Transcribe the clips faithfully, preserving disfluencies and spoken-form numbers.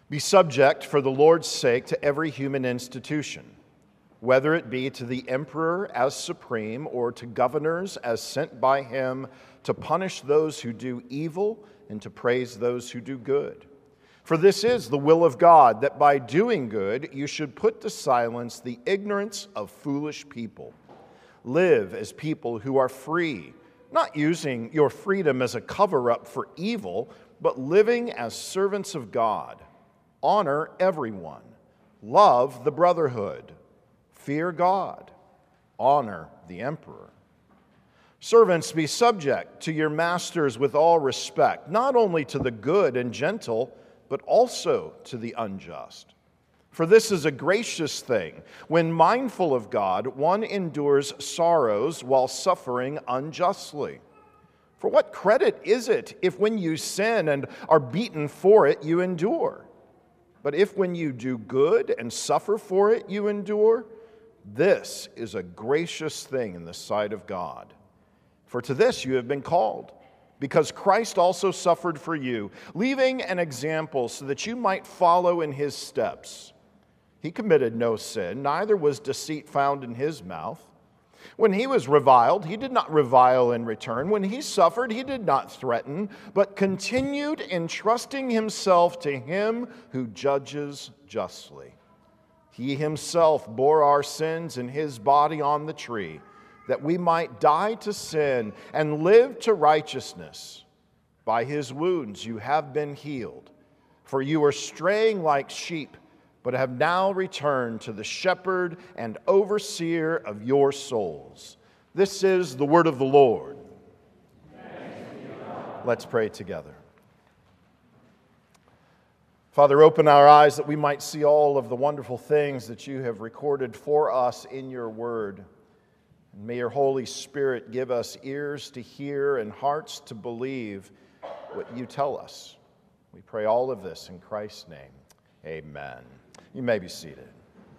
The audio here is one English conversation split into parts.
Be subject for the Lord's sake to every human institution, whether it be to the emperor as supreme or to governors as sent by him to punish those who do evil and to praise those who do good. For this is the will of God, that by doing good you should put to silence the ignorance of foolish people. Live as people who are free, not using your freedom as a cover-up for evil, but living as servants of God. Honor everyone. Love the brotherhood. Fear God. Honor the emperor. Servants, be subject to your masters with all respect, not only to the good and gentle, but also to the unjust. For this is a gracious thing. When mindful of God, one endures sorrows while suffering unjustly. For what credit is it if when you sin and are beaten for it, you endure? But if when you do good and suffer for it, you endure, this is a gracious thing in the sight of God. For to this you have been called, because Christ also suffered for you, leaving an example so that you might follow in his steps. He committed no sin, neither was deceit found in his mouth. When he was reviled, he did not revile in return. When he suffered, he did not threaten, but continued entrusting himself to him who judges justly. He himself bore our sins in his body on the tree, that we might die to sin and live to righteousness. By his wounds you have been healed, for you were straying like sheep, but have now returned to the shepherd and overseer of your souls. This is the word of the Lord. Let's pray together. Father, open our eyes that we might see all of the wonderful things that you have recorded for us in your word. And may your Holy Spirit give us ears to hear and hearts to believe what you tell us. We pray all of this in Christ's name. Amen. You may be seated.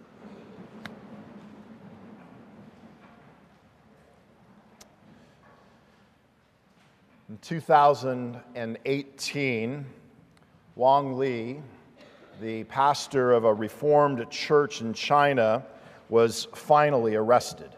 In two thousand eighteen, Wang Li, the pastor of a Reformed church in China, was finally arrested.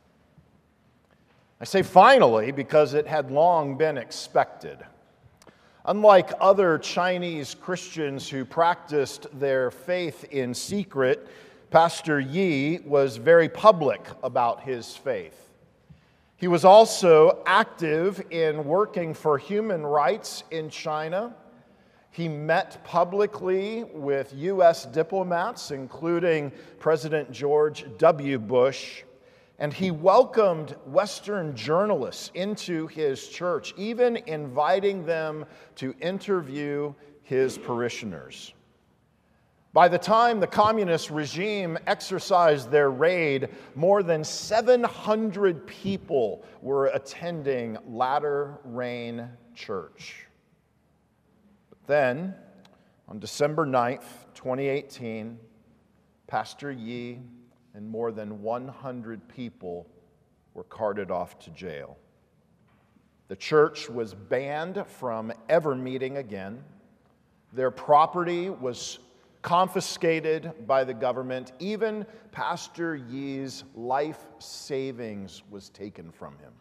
I say finally because it had long been expected. Unlike other Chinese Christians who practiced their faith in secret, Pastor Yi was very public about his faith. He was also active in working for human rights in China. He met publicly with U S diplomats, including President George W. Bush, and he welcomed Western journalists into his church, even inviting them to interview his parishioners. By the time the communist regime exercised their raid, more than seven hundred people were attending Latter Rain Church. But then, on December ninth, twenty eighteen, Pastor Yi and more than one hundred people were carted off to jail. The church was banned from ever meeting again. Their property was confiscated by the government. Even Pastor Yi's life savings was taken from him.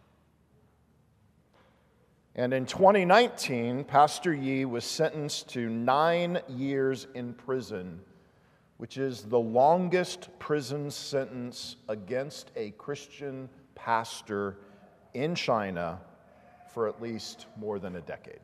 And in twenty nineteen, Pastor Yi was sentenced to nine years in prison, which is the longest prison sentence against a Christian pastor in China for at least more than a decade.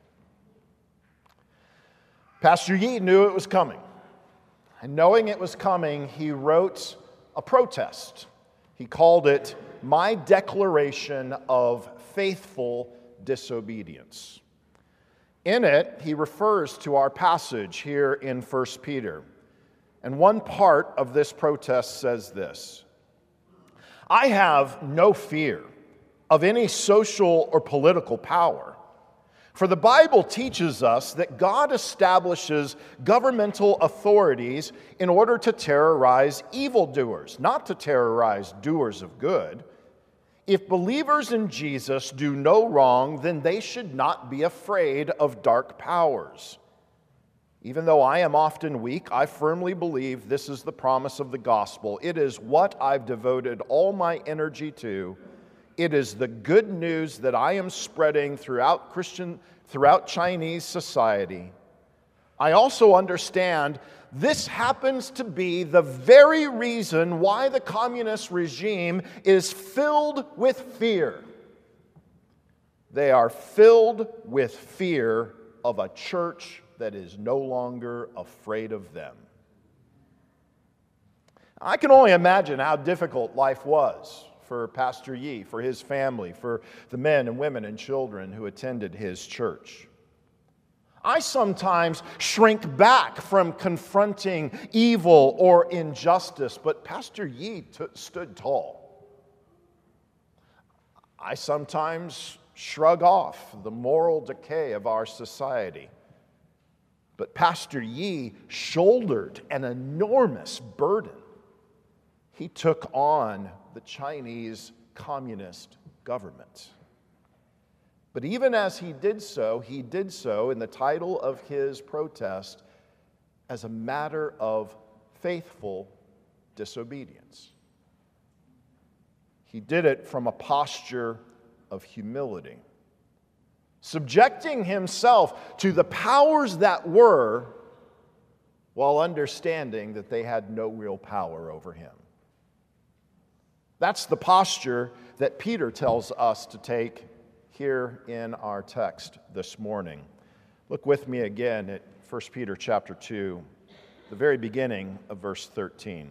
Pastor Yi knew it was coming. And knowing it was coming, he wrote a protest. He called it My Declaration of Faithful Disobedience. In it, he refers to our passage here in First Peter. And one part of this protest says this: I have no fear of any social or political power, for the Bible teaches us that God establishes governmental authorities in order to terrorize evildoers, not to terrorize doers of good. If believers in Jesus do no wrong, then they should not be afraid of dark powers. Even though I am often weak, I firmly believe this is the promise of the gospel. It is what I've devoted all my energy to. It is the good news that I am spreading throughout Christian, throughout Chinese society. I also understand this happens to be the very reason why the communist regime is filled with fear. They are filled with fear of a church that is no longer afraid of them. I can only imagine how difficult life was for Pastor Yi, for his family, for the men and women and children who attended his church. I sometimes shrink back from confronting evil or injustice, but Pastor Yi t- stood tall. I sometimes shrug off the moral decay of our society, but Pastor Yi shouldered an enormous burden. He took on the Chinese Communist government. But even as he did so, he did so in the title of his protest as a matter of faithful disobedience. He did it from a posture of humility, subjecting himself to the powers that were while understanding that they had no real power over him. That's the posture that Peter tells us to take here in our text this morning. Look with me again at First Peter chapter two, the very beginning of verse thirteen.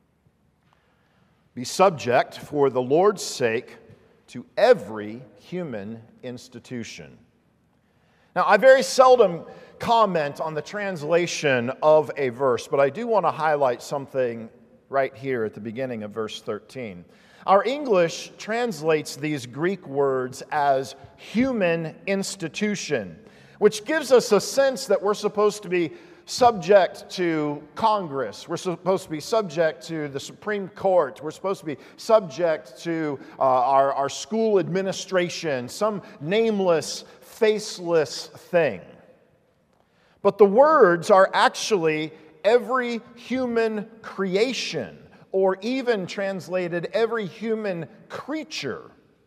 Be subject for the Lord's sake to every human institution. Now, I very seldom comment on the translation of a verse, but I do want to highlight something right here at the beginning of verse thirteen. Our English translates these Greek words as human institution, which gives us a sense that we're supposed to be subject to Congress. We're supposed to be subject to the Supreme Court. We're supposed to be subject to uh, our, our school administration, some nameless, faceless thing. But the words are actually every human creation, or even translated every human creature.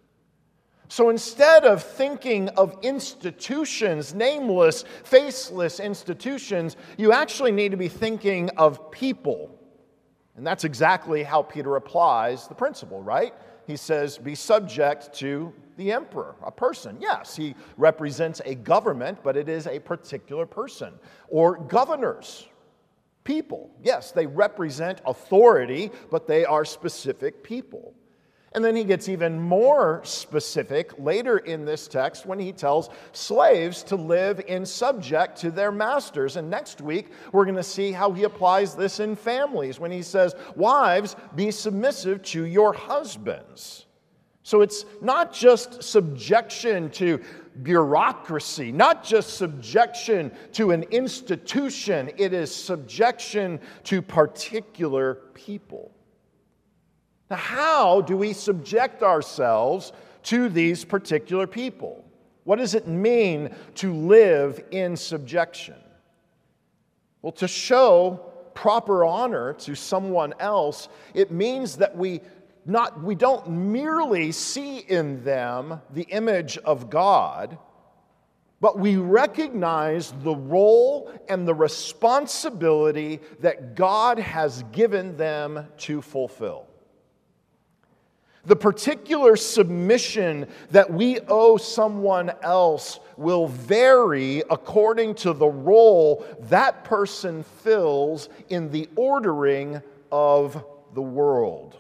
So instead of thinking of institutions, nameless, faceless institutions, you actually need to be thinking of people. And that's exactly how Peter applies the principle, right? He says, be subject to the emperor, a person. Yes, he represents a government, but it is a particular person. Or governors, people. Yes, they represent authority, but they are specific people. And then he gets even more specific later in this text when he tells slaves to live in subject to their masters. And next week, we're going to see how he applies this in families when he says, wives, be submissive to your husbands. So it's not just subjection to bureaucracy, not just subjection to an institution, it is subjection to particular people. Now, how do we subject ourselves to these particular people? What does it mean to live in subjection? Well, to show proper honor to someone else, it means that we Not, we don't merely see in them the image of God, but we recognize the role and the responsibility that God has given them to fulfill. The particular submission that we owe someone else will vary according to the role that person fills in the ordering of the world.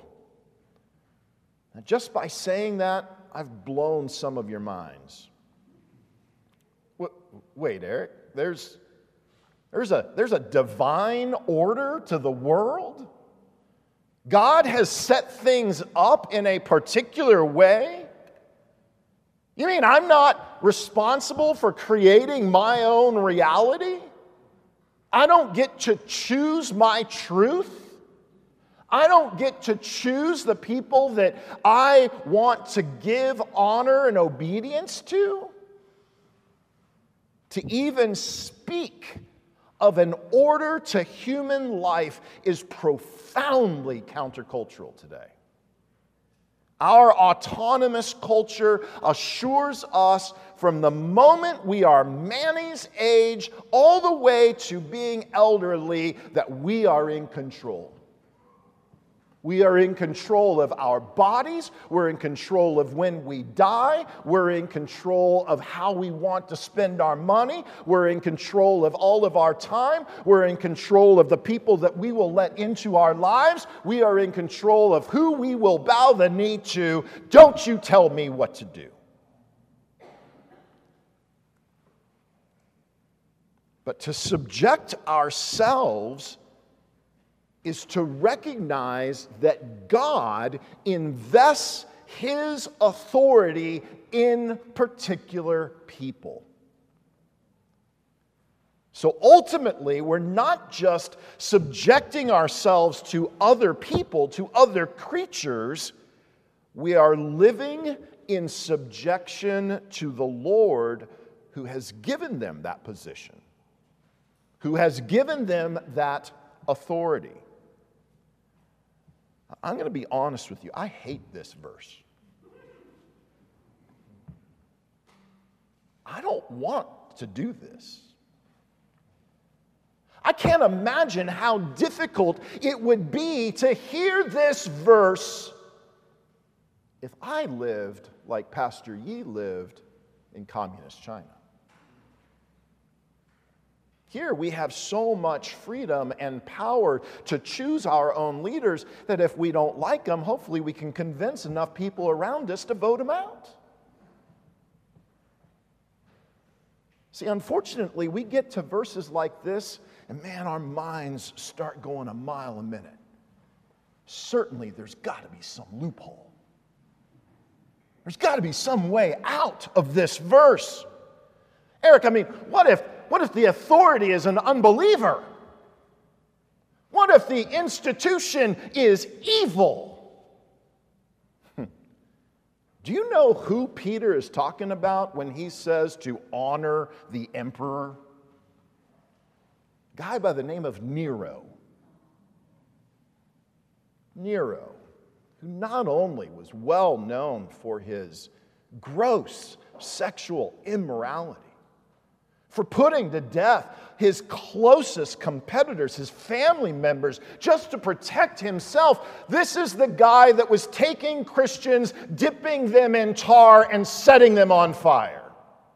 Now, just by saying that, I've blown some of your minds. Wait, Eric, there's, there's, a, there's a divine order to the world? God has set things up in a particular way? You mean I'm not responsible for creating my own reality? I don't get to choose my truth? I don't get to choose the people that I want to give honor and obedience to? To even speak of an order to human life is profoundly countercultural today. Our autonomous culture assures us from the moment we are Manny's age all the way to being elderly that we are in control. We are in control of our bodies. We're in control of when we die. We're in control of how we want to spend our money. We're in control of all of our time. We're in control of the people that we will let into our lives. We are in control of who we will bow the knee to. Don't you tell me what to do. But to subject ourselves is to recognize that God invests His authority in particular people. So ultimately, we're not just subjecting ourselves to other people, to other creatures. We are living in subjection to the Lord who has given them that position, who has given them that authority. I'm going to be honest with you. I hate this verse. I don't want to do this. I can't imagine how difficult it would be to hear this verse if I lived like Pastor Yi lived in communist China. Here we have so much freedom and power to choose our own leaders that if we don't like them, hopefully we can convince enough people around us to vote them out. See, unfortunately, we get to verses like this, and man, our minds start going a mile a minute. Certainly, there's got to be some loophole. There's got to be some way out of this verse. Eric, I mean, what if What if the authority is an unbeliever? What if the institution is evil? Do you know who Peter is talking about when he says to honor the emperor? A guy by the name of Nero. Nero, who not only was well known for his gross sexual immorality, for putting to death his closest competitors, his family members, just to protect himself. This is the guy that was taking Christians, dipping them in tar, and setting them on fire.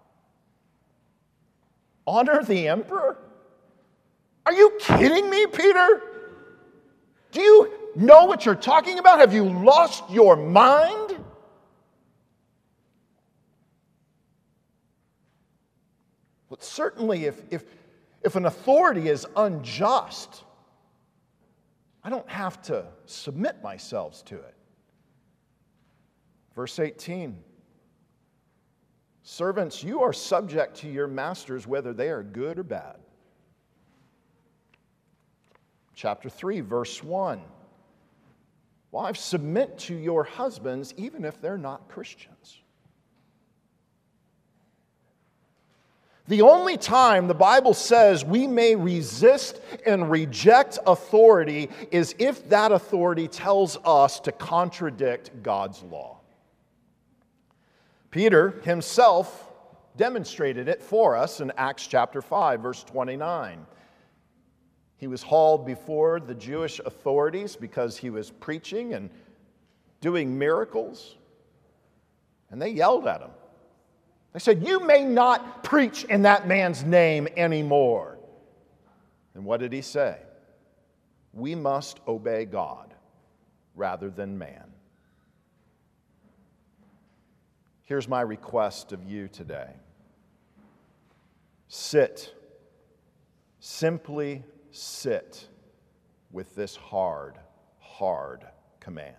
Honor the emperor? Are you kidding me, Peter? Do you know what you're talking about? Have you lost your mind? But certainly if, if, if an authority is unjust, I don't have to submit myself to it. Verse eighteen, servants, you are subject to your masters whether they are good or bad. Chapter three, verse one, wives, submit to your husbands even if they're not Christians. The only time the Bible says we may resist and reject authority is if that authority tells us to contradict God's law. Peter himself demonstrated it for us in Acts chapter five, verse twenty-nine. He was hauled before the Jewish authorities because he was preaching and doing miracles, and they yelled at him. They said, "You may not preach in that man's name anymore." And what did he say? We must obey God rather than man. Here's my request of you today. Sit, simply sit with this hard, hard command.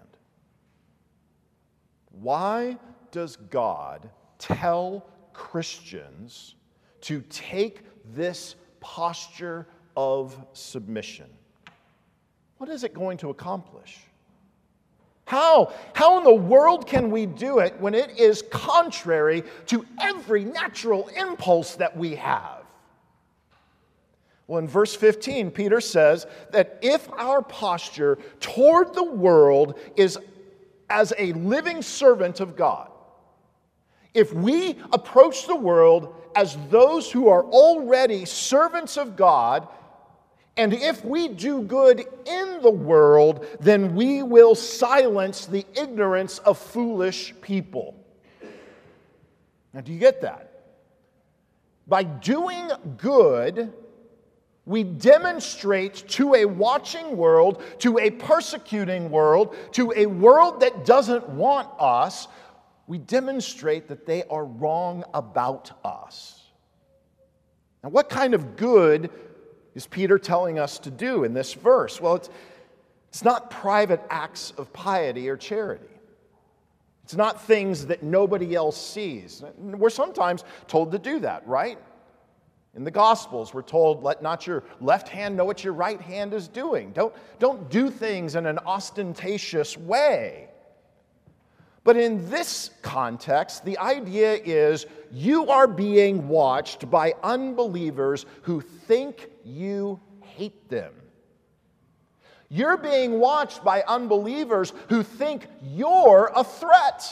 Why does God tell Christians to take this posture of submission? What is it going to accomplish? How? How in the world can we do it when it is contrary to every natural impulse that we have? Well, in verse fifteen, Peter says that if our posture toward the world is as a living servant of God, if we approach the world as those who are already servants of God, and if we do good in the world, then we will silence the ignorance of foolish people. Now, do you get that? By doing good, we demonstrate to a watching world, to a persecuting world, to a world that doesn't want us, we demonstrate that they are wrong about us. Now, what kind of good is Peter telling us to do in this verse? Well, it's, it's not private acts of piety or charity. It's not things that nobody else sees. We're sometimes told to do that, right? In the Gospels, we're told, let not your left hand know what your right hand is doing. Don't, don't do things in an ostentatious way. But in this context, the idea is you are being watched by unbelievers who think you hate them. You're being watched by unbelievers who think you're a threat.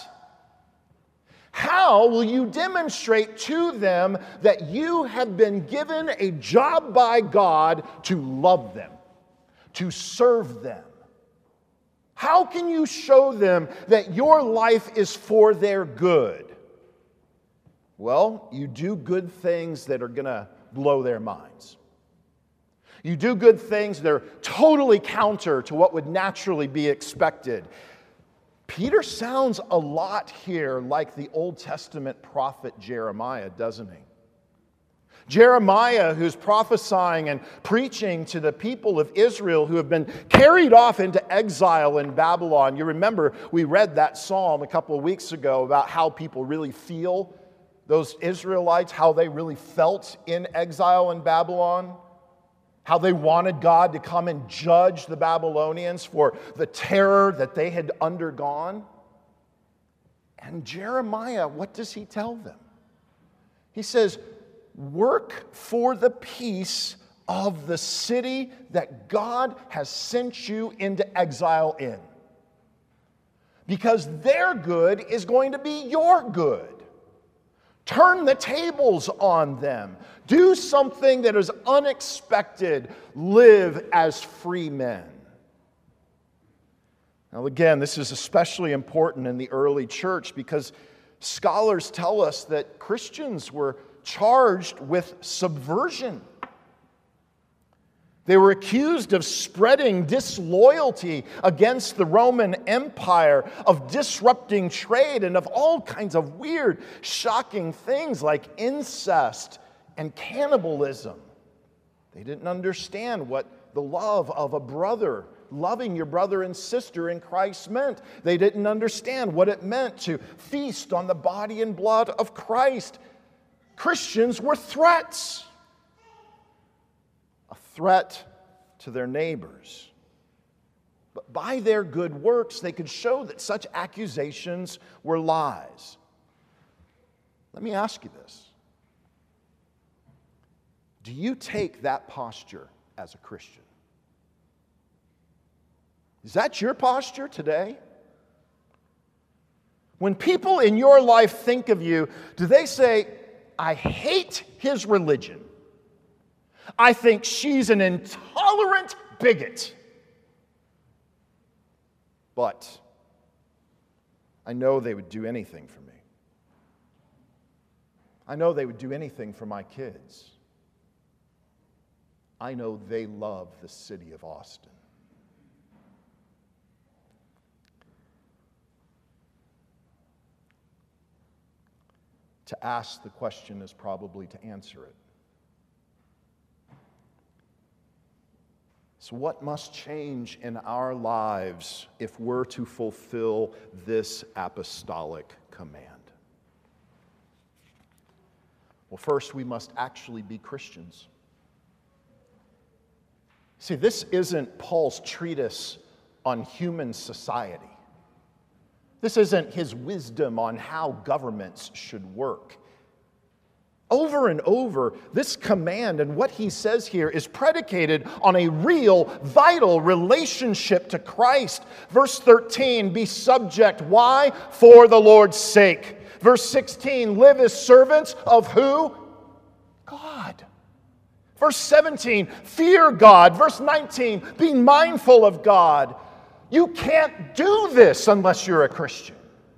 How will you demonstrate to them that you have been given a job by God to love them, to serve them? How can you show them that your life is for their good? Well, you do good things that are going to blow their minds. You do good things that are totally counter to what would naturally be expected. Peter sounds a lot here like the Old Testament prophet Jeremiah, doesn't he? Jeremiah, who's prophesying and preaching to the people of Israel who have been carried off into exile in Babylon. You remember we read that psalm a couple of weeks ago about how people really feel, those Israelites, how they really felt in exile in Babylon. How they wanted God to come and judge the Babylonians for the terror that they had undergone. And Jeremiah, what does he tell them? He says, work for the peace of the city that God has sent you into exile in. Because their good is going to be your good. Turn the tables on them. Do something that is unexpected. Live as free men. Now, again, this is especially important in the early church because scholars tell us that Christians were charged with subversion. They were accused of spreading disloyalty against the Roman Empire, of disrupting trade, and of all kinds of weird, shocking things like incest and cannibalism. They didn't understand what the love of a brother, loving your brother and sister in Christ meant. They didn't understand what it meant to feast on the body and blood of Christ. Christians were threats. A threat to their neighbors. But by their good works, they could show that such accusations were lies. Let me ask you this. Do you take that posture as a Christian? Is that your posture today? When people in your life think of you, do they say, I hate his religion? I think she's an intolerant bigot. But I know they would do anything for me. I know they would do anything for my kids. I know they love the city of Austin. To ask the question is probably to answer it. So what must change in our lives if we're to fulfill this apostolic command? Well, first, we must actually be Christians. See, this isn't Paul's treatise on human society. This isn't his wisdom on how governments should work. Over and over, this command and what he says here is predicated on a real, vital relationship to Christ. Verse thirteen, be subject. Why? For the Lord's sake. Verse sixteen, live as servants of who? God. Verse seventeen, fear God. Verse nineteen, be mindful of God. You can't do this unless you're a Christian.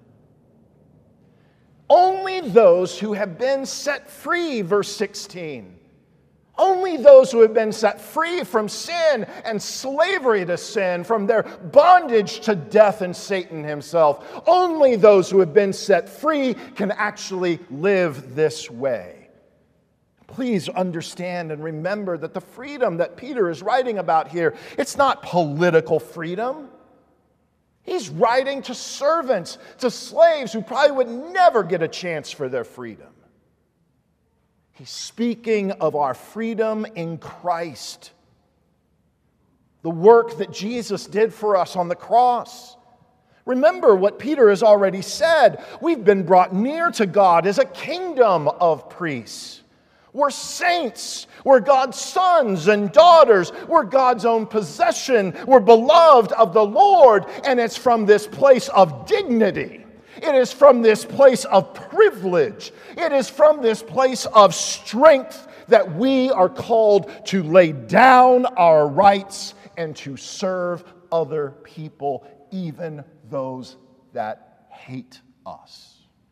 Only those who have been set free, verse sixteen. Only those who have been set free from sin and slavery to sin, from their bondage to death and Satan himself. Only those who have been set free can actually live this way. Please understand and remember that the freedom that Peter is writing about here, it's not political freedom. He's writing to servants, to slaves who probably would never get a chance for their freedom. He's speaking of our freedom in Christ. The work that Jesus did for us on the cross. Remember what Peter has already said. We've been brought near to God as a kingdom of priests. We're saints. We're God's sons and daughters. We're God's own possession. We're beloved of the Lord. And it's from this place of dignity. It is from this place of privilege. It is from this place of strength that we are called to lay down our rights and to serve other people, even those that hate us.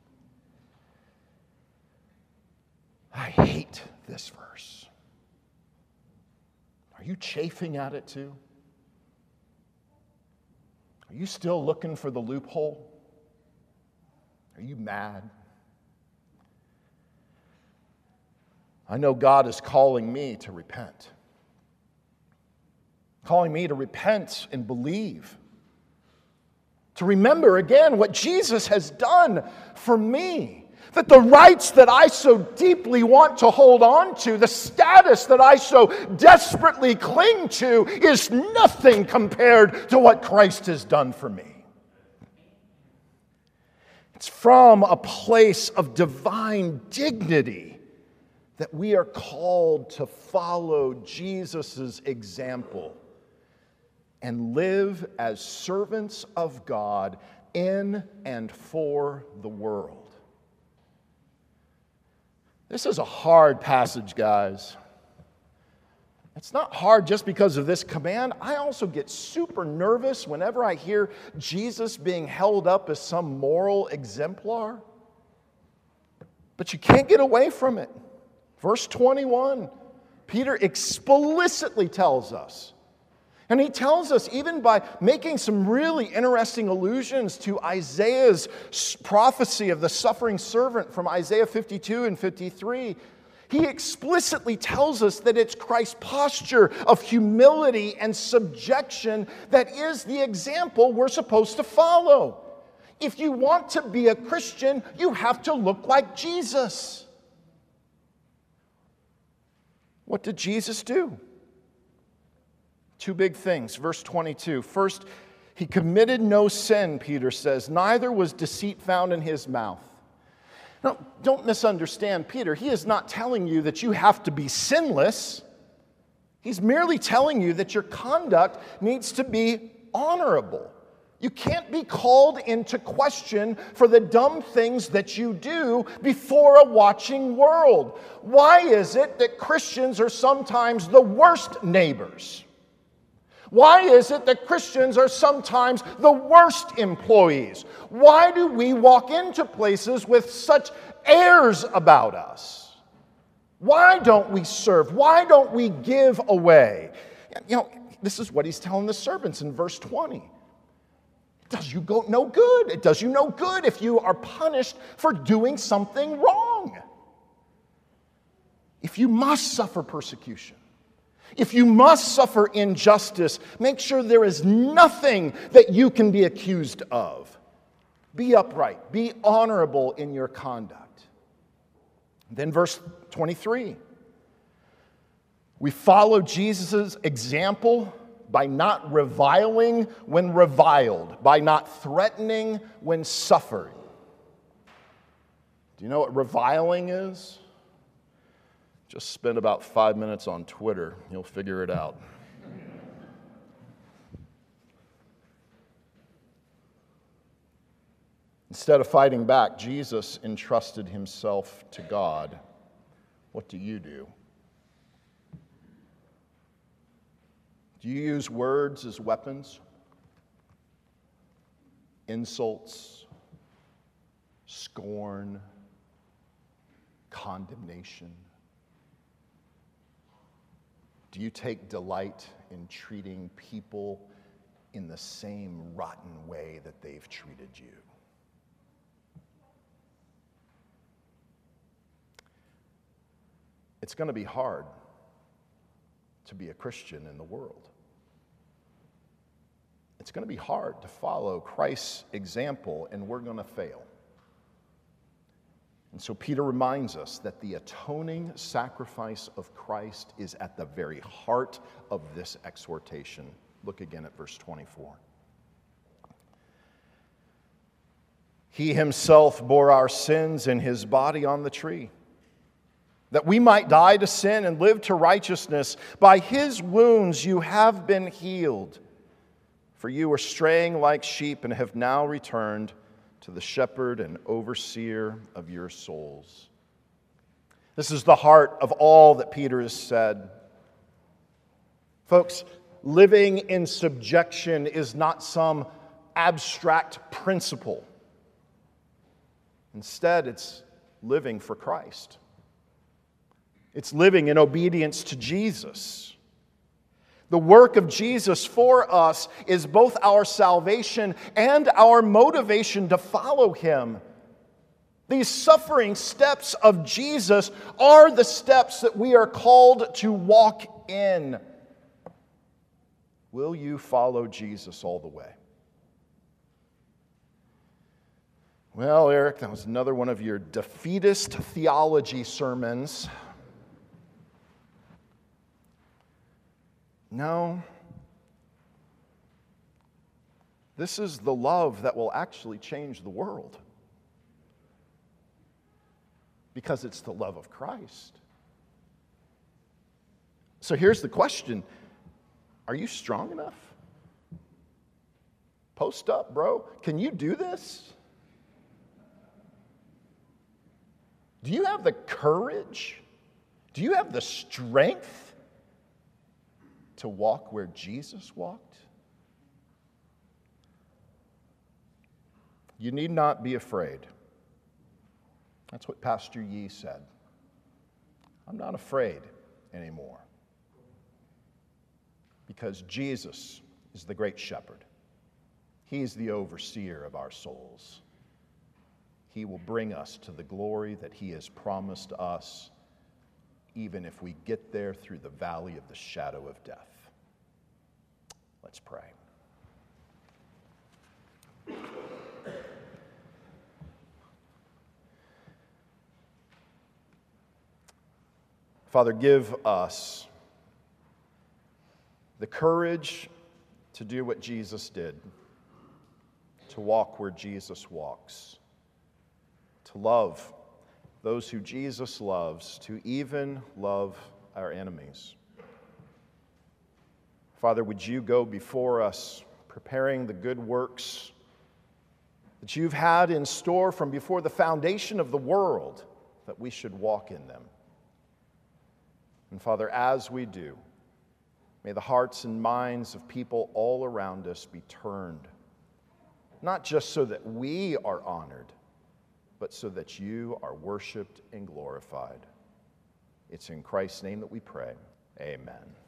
I hate this verse. Are you chafing at it too? Are you still looking for the loophole? Are you mad? I know God is calling me to repent. Calling me to repent and believe. To remember again what Jesus has done for me. That the rights that I so deeply want to hold on to, the status that I so desperately cling to, is nothing compared to what Christ has done for me. It's from a place of divine dignity that we are called to follow Jesus' example and live as servants of God in and for the world. This is a hard passage, guys. It's not hard just because of this command. I also get super nervous whenever I hear Jesus being held up as some moral exemplar. But you can't get away from it. Verse twenty-one, Peter explicitly tells us, and he tells us even by making some really interesting allusions to Isaiah's prophecy of the suffering servant from Isaiah fifty-two and fifty-three. He explicitly tells us that it's Christ's posture of humility and subjection that is the example we're supposed to follow. If you want to be a Christian, you have to look like Jesus. What did Jesus do? Two big things. Verse twenty-two. First, he committed no sin, Peter says. Neither was deceit found in his mouth. Now, don't misunderstand Peter. He is not telling you that you have to be sinless. He's merely telling you that your conduct needs to be honorable. You can't be called into question for the dumb things that you do before a watching world. Why is it that Christians are sometimes the worst neighbors? Why is it that Christians are sometimes the worst employees? Why do we walk into places with such airs about us? Why don't we serve? Why don't we give away? You know, this is what he's telling the servants in verse twenty. It does you go no good. It does you no good if you are punished for doing something wrong. If you must suffer persecution, if you must suffer injustice, make sure there is nothing that you can be accused of. Be upright. Be honorable in your conduct. Then verse twenty-three. We follow Jesus' example by not reviling when reviled, by not threatening when suffered. Do you know what reviling is? Just spend about five minutes on Twitter. You'll figure it out. Instead of fighting back, Jesus entrusted himself to God. What do you do? Do you use words as weapons? Insults, scorn, condemnation? Do you take delight in treating people in the same rotten way that they've treated you? It's going to be hard to be a Christian in the world. It's going to be hard to follow Christ's example, and we're going to fail. And so Peter reminds us that the atoning sacrifice of Christ is at the very heart of this exhortation. Look again at verse twenty-four. He himself bore our sins in his body on the tree, that we might die to sin and live to righteousness. By his wounds you have been healed. For you were straying like sheep and have now returned to the shepherd and overseer of your souls. This is the heart of all that Peter has said. Folks, living in subjection is not some abstract principle. Instead, it's living for Christ. It's living in obedience to Jesus. The work of Jesus for us is both our salvation and our motivation to follow him. These suffering steps of Jesus are the steps that we are called to walk in. Will you follow Jesus all the way? Well, Eric, that was another one of your defeatist theology sermons. No. This is the love that will actually change the world. Because it's the love of Christ. So here's the question. Are you strong enough? Post up, bro. Can you do this? Do you have the courage? Do you have the strength to walk where Jesus walked? You need not be afraid. That's what Pastor Yee said. I'm not afraid anymore. Because Jesus is the great shepherd. He's the overseer of our souls. He will bring us to the glory that he has promised us, even if we get there through the valley of the shadow of death. Let's pray. Father, give us the courage to do what Jesus did, to walk where Jesus walks, to love those who Jesus loves, to even love our enemies. Father, would you go before us, preparing the good works that you've had in store from before the foundation of the world, that we should walk in them. And Father, as we do, may the hearts and minds of people all around us be turned, not just so that we are honored, but so that you are worshiped and glorified. It's in Christ's name that we pray. Amen.